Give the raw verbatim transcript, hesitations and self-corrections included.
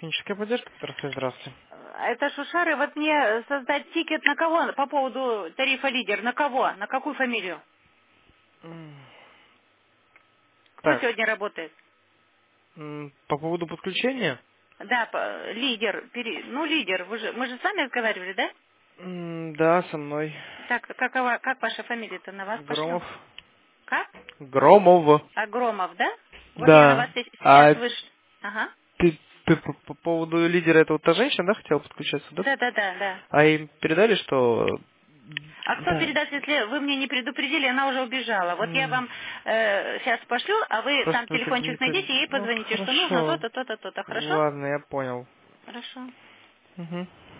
Техническая поддержка, Тарасович, здравствуйте. А Это Шушары, вот мне создать тикет на кого по поводу тарифа лидер? На кого? На какую фамилию? М, Кто Так, сегодня работает? м, по поводу подключения, Да, по- лидер, пере- ну лидер, вы же, мы же с вами разговаривали, да? м, да, со мной Так, какова, как ваша фамилия-то на вас пошлем? Громов. Как? Громов. Агромов, да? Вот я на вас Да. се- сейчас А вышла. Ага. ты, ты по, по поводу лидера, это вот та женщина, да, хотела подключаться, да? Да, да, да, да. А им передали, что... А кто Да. передаст, если вы мне не предупредили, она уже убежала? Вот я М, вам э, сейчас пошлю, а вы там Просто как бы не... телефончик пон- найдите и ей Ну, позвоните, что нужно хорошо. то-то, то-то, то-то. Хорошо? Ладно, я понял. Хорошо. Угу.